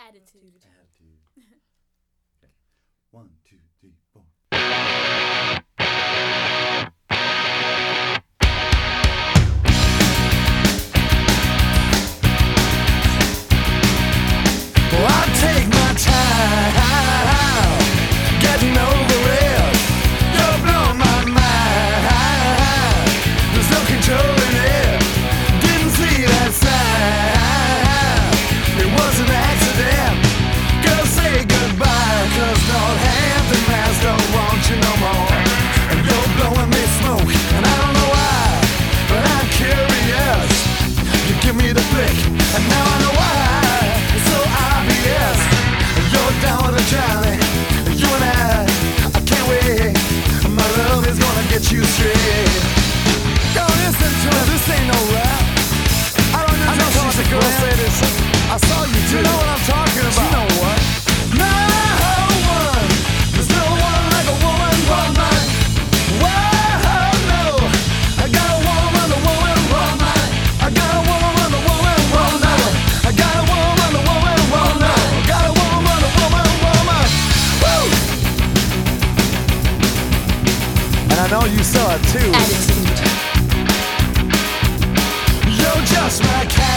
Attitude. Attitude. Okay. 1, 2, 3, 4. Well, I take my time getting over it. You're blowing my mind. There's no controlling it. Didn't see that sign. It was an accident. Girl, say goodbye, 'cause Northampton Mass don't want you no more. And you're blowing me smoke, and I don't know why, but I'm curious. You give me the blick, and now I know why. It's so obvious. You're down with a Johnny. You and I can't wait. My love is gonna get you straight. Yo, listen to it. This ain't no rap. I don't know what the girl said this. I saw you do. You know what I'm talking about. You know what? No one. There's no one like a woman for mine. Whoa, no. I got a woman, the woman for mine. I got a woman, the woman for mine. I got a woman, the woman for mine. I got a woman, the woman for mine. Woo! And I know you saw it too. Attitude. You're just my cat.